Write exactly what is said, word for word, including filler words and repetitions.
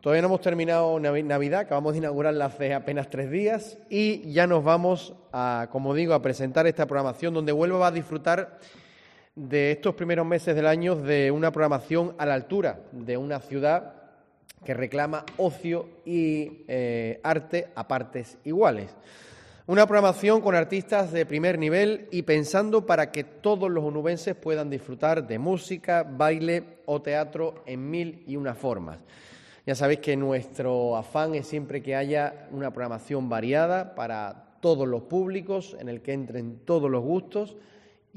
Todavía no hemos terminado Navidad, acabamos de inaugurarla hace apenas tres días y ya nos vamos, a, como digo, a presentar esta programación donde Huelva va a disfrutar de estos primeros meses del año de una programación a la altura de una ciudad que reclama ocio y eh, arte a partes iguales. Una programación con artistas de primer nivel y pensando para que todos los onubenses puedan disfrutar de música, baile o teatro en mil y una formas. Ya sabéis que nuestro afán es siempre que haya una programación variada para todos los públicos, en el que entren todos los gustos,